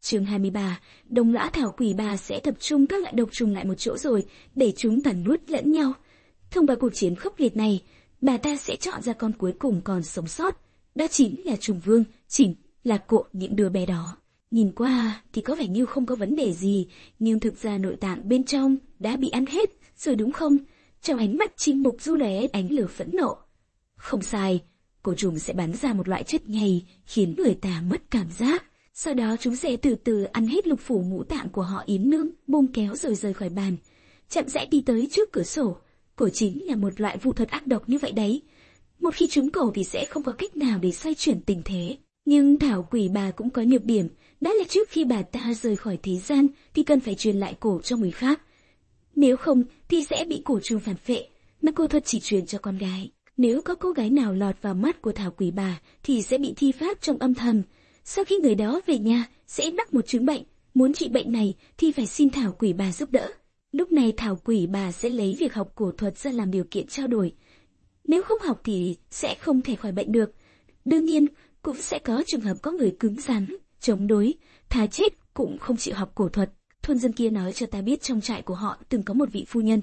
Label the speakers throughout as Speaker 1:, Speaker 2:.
Speaker 1: Chương 23, Đồng Lã Thảo Quỷ Bà sẽ tập trung các loại độc trùng lại một chỗ rồi, để chúng tàn nuốt lẫn nhau. Thông qua cuộc chiến khốc liệt này, bà ta sẽ chọn ra con cuối cùng còn sống sót. Đó chính là trùng vương, chính là cộ những đứa bé đó. Nhìn qua thì có vẻ như không có vấn đề gì, nhưng thực ra nội tạng bên trong đã bị ăn hết rồi đúng không? Trong ánh mắt Trình Mục Du lóe ánh lửa phẫn nộ. Không sai, cổ trùng sẽ bắn ra một loại chất nhầy khiến người ta mất cảm giác. Sau đó chúng sẽ từ từ ăn hết lục phủ ngũ tạng của họ Yến Nương, bung kéo rồi rời khỏi bàn. Chậm rãi đi tới trước cửa sổ. Cổ chính là một loại vu thuật ác độc như vậy đấy. Một khi trúng cổ thì sẽ không có cách nào để xoay chuyển tình thế. Nhưng Thảo Quỷ Bà cũng có nhược điểm, đó là trước khi bà ta rời khỏi thế gian thì cần phải truyền lại cổ cho người khác. Nếu không thì sẽ bị cổ trùng phản phệ, mà cô thuật chỉ truyền cho con gái. Nếu có cô gái nào lọt vào mắt của Thảo Quỷ Bà thì sẽ bị thi pháp trong âm thầm. Sau khi người đó về nhà sẽ mắc một chứng bệnh, muốn trị bệnh này thì phải xin Thảo Quỷ Bà giúp đỡ. Lúc này Thảo Quỷ Bà sẽ lấy việc học cổ thuật ra làm điều kiện trao đổi. Nếu không học thì sẽ không thể khỏi bệnh được. Đương nhiên, cũng sẽ có trường hợp có người cứng rắn, chống đối, thà chết cũng không chịu học cổ thuật. Thôn dân kia nói cho ta biết trong trại của họ từng có một vị phu nhân.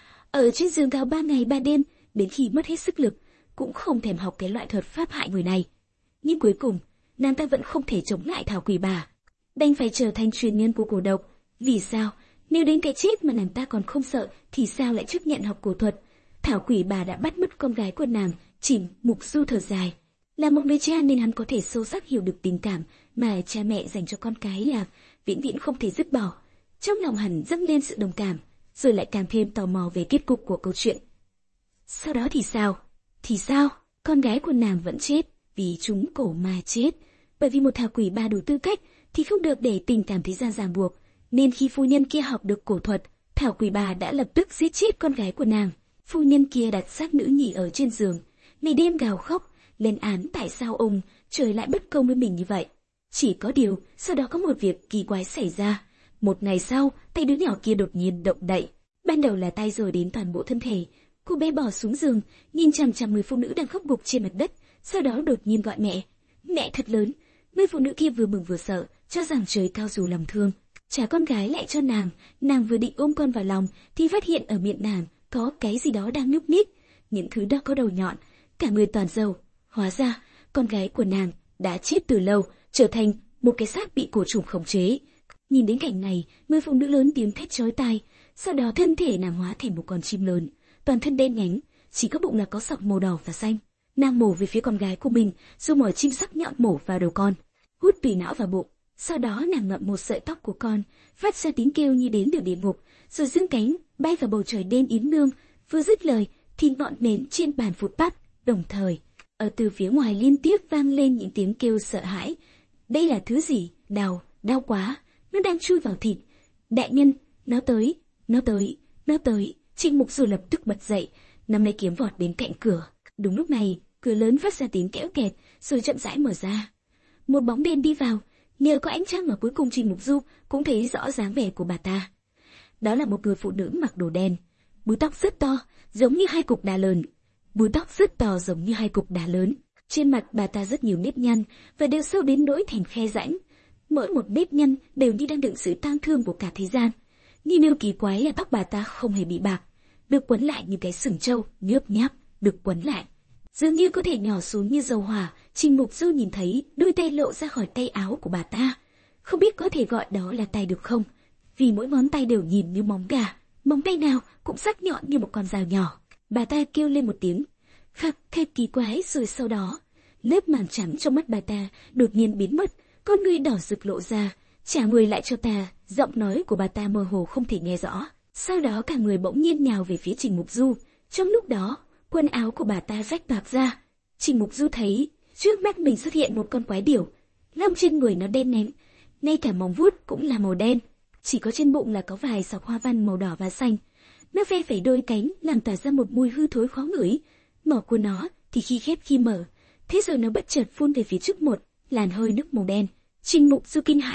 Speaker 1: Ở trên giường cao 3 ngày 3 đêm, đến khi mất hết sức lực, cũng không thèm học cái loại thuật pháp hại người này. Nhưng cuối cùng, nàng ta vẫn không thể chống lại Thảo Quỷ Bà. Đành phải trở thành truyền nhân của cổ độc. Vì sao? Nếu đến cái chết mà nàng ta còn không sợ, thì sao lại chấp nhận học cổ thuật? Thảo Quỷ Bà đã bắt mất con gái của nàng. Trình Mục Du thở dài. Là một người cha nên hắn có thể sâu sắc hiểu được tình cảm mà cha mẹ dành cho con cái là vĩnh viễn không thể dứt bỏ. Trong lòng hắn dâng lên sự đồng cảm, rồi lại càng thêm tò mò về kết cục của câu chuyện. Sau đó thì sao? Thì sao? Con gái của nàng vẫn chết vì trúng cổ mà chết. Bởi vì một Thảo Quỷ Bà đủ tư cách thì không được để tình cảm thế gian ràng buộc. Nên khi phu nhân kia học được cổ thuật, Thảo Quỷ Bà đã lập tức giết chết con gái của nàng. Phu nhân kia đặt xác nữ nhị ở trên giường, ngày đêm gào khóc, lên án tại sao ông trời lại bất công với mình như vậy. Chỉ có điều, sau đó có một việc kỳ quái xảy ra. Một ngày sau, tay đứa nhỏ kia đột nhiên động đậy. Ban đầu là tay rồi đến toàn bộ thân thể. Cô bé bỏ xuống giường, nhìn chằm chằm người phụ nữ đang khóc gục trên mặt đất. Sau đó đột nhiên gọi mẹ. Mẹ thật lớn. Người phụ nữ kia vừa mừng vừa sợ, cho rằng trời cao dù lòng thương. Trả con gái lại cho nàng vừa định ôm con vào lòng thì phát hiện ở miệng nàng có cái gì đó đang nhúc nhích. Những thứ đó có đầu nhọn, cả người toàn dầu. Hóa ra, con gái của nàng đã chết từ lâu, trở thành một cái xác bị cổ trùng khống chế. Nhìn đến cảnh này, người phụ nữ lớn tiếng thét chói tai. Sau đó thân thể nàng hóa thành một con chim lớn, toàn thân đen nhánh, chỉ có bụng là có sọc màu đỏ và xanh. Nàng mổ về phía con gái của mình, dùng mồi chim sắc nhọn mổ vào đầu con, hút tùy não vào bụng. Sau đó nàng ngậm một sợi tóc của con, phát ra tiếng kêu như đến từ địa ngục, rồi dương cánh bay vào bầu trời đêm Yến Nương. Vừa dứt lời thì ngọn nến trên bàn phụt tắt, đồng thời ở từ phía ngoài liên tiếp vang lên những tiếng kêu sợ hãi. Đây là thứ gì? Đau quá, nó đang chui vào thịt. Đại nhân, nó tới. Trình Mục Du lập tức bật dậy, nắm lấy kiếm vọt đến cạnh cửa. Đúng lúc này, cửa lớn phát ra tiếng kéo kẹt, rồi chậm rãi mở ra. Một bóng đen đi vào. Nhờ có ánh trăng mà cuối cùng Trình Mục Du cũng thấy rõ dáng vẻ của bà ta. Đó là một người phụ nữ mặc đồ đen, búi tóc rất to, giống như hai cục đá lớn. Trên mặt bà ta rất nhiều nếp nhăn và đều sâu đến nỗi thành khe rãnh. Mỗi một nếp nhăn đều như đang đựng sự tang thương của cả thế gian. Nhưng điều kỳ quái là tóc bà ta không hề bị bạc, được quấn lại như cái sừng trâu, nhớp nháp, được quấn lại, dường như có thể nhỏ xuống như dầu hỏa. Trình Mục Du nhìn thấy đôi tay lộ ra khỏi tay áo của bà ta, không biết có thể gọi đó là tay được không, vì mỗi ngón tay đều nhìn như móng gà, móng tay nào cũng sắc nhọn như một con dao nhỏ. Bà ta kêu lên một tiếng khắc kỳ quái, rồi sau đó lớp màng trắng trong mắt bà ta đột nhiên biến mất, con ngươi đỏ rực lộ ra. Trả người lại cho ta. Giọng nói của bà ta mơ hồ không thể nghe rõ. Sau đó cả người bỗng nhiên nhào về phía Trình Mục Du. Trong lúc đó, quần áo của bà ta rách toạc ra. Trình Mục Du thấy trước mắt mình xuất hiện một con quái điểu. Lông trên người nó đen ném, ngay cả móng vuốt cũng là màu đen, chỉ có trên bụng là có vài sọc hoa văn màu đỏ và xanh. Nó phe phẩy đôi cánh làm tỏa ra một mùi hư thối khó ngửi. Mỏ của nó thì khi khép khi mở. Thế rồi nó bất chợt phun về phía trước một làn hơi nước màu đen. Trình Mục Du kinh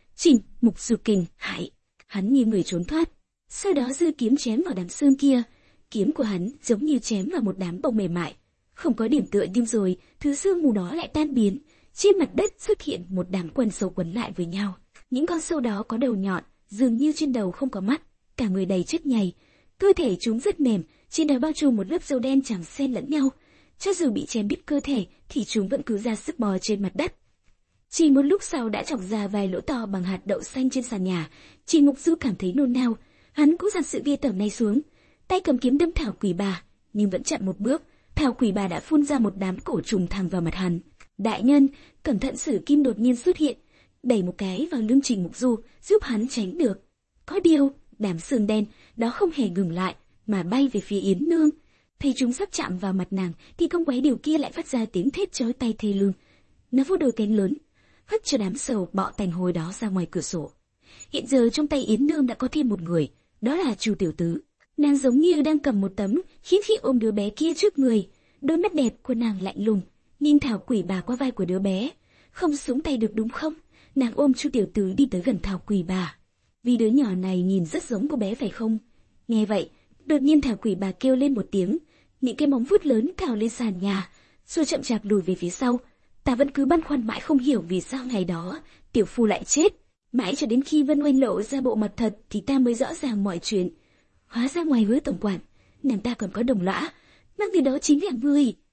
Speaker 1: hãi, hắn như người trốn thoát. Sau đó giơ kiếm chém vào đám xương kia. Kiếm của hắn giống như chém vào một đám bông mềm mại, không có điểm tựa. Nhưng rồi thứ xương mù đó lại tan biến. Trên mặt đất xuất hiện một đám quần sâu quấn lại với nhau. Những con sâu đó có đầu nhọn, dường như trên đầu không có mắt, cả người đầy chất nhầy. Cơ thể chúng rất mềm, trên đầu bao trùm một lớp râu đen chằng xen lẫn nhau. Cho dù bị chém đứt cơ thể thì chúng vẫn cứ ra sức bò trên mặt đất. Chỉ một lúc sau đã chọc ra vài lỗ to bằng hạt đậu xanh trên sàn nhà. Chỉ Ngục Du cảm thấy nôn nao, hắn cũng dàn sự ghê tởm này xuống, tay cầm kiếm đâm Thảo Quỷ Bà, nhưng vẫn chặn một bước. Thảo Quỷ Bà đã phun ra một đám cổ trùng thẳng vào mặt hắn. Đại nhân, cẩn thận! Sử Kim đột nhiên xuất hiện, đẩy một cái vào lưng Trình Ngục Du, giúp hắn tránh được. Có điều, đám sương đen đó không hề ngừng lại, mà bay về phía Yến Nương. Thấy chúng sắp chạm vào mặt nàng, thì con quái điều kia lại phát ra tiếng thét chói tai thê lương. Nó vỗ đôi cánh lớn, hất cho đám sầu bọ tành hôi đó ra ngoài cửa sổ. Hiện giờ trong tay Yến Nương đã có thêm một người, đó là Chu Tiểu Tứ. Nàng giống như đang cầm một tấm khiết khi ôm đứa bé kia trước người. Đôi mắt đẹp của nàng lạnh lùng, nhìn Thảo Quỷ Bà qua vai của đứa bé. Không xuống tay được đúng không? Nàng ôm Chu Tiểu Tứ đi tới gần Thảo Quỷ Bà. Vì đứa nhỏ này nhìn rất giống cô bé phải không? Nghe vậy, đột nhiên Thảo Quỷ Bà kêu lên một tiếng, những cái móng vuốt lớn cào lên sàn nhà, rồi chậm chạp lùi về phía sau. Ta vẫn cứ băn khoăn mãi không hiểu vì sao ngày đó tiểu phu lại chết. Mãi cho đến khi Vân Oanh lộ ra bộ mặt thật thì ta mới rõ ràng mọi chuyện. Hóa ra ngoài Hứa tổng quản, nàng ta còn có đồng lõa, mang từ đó chính là ngươi.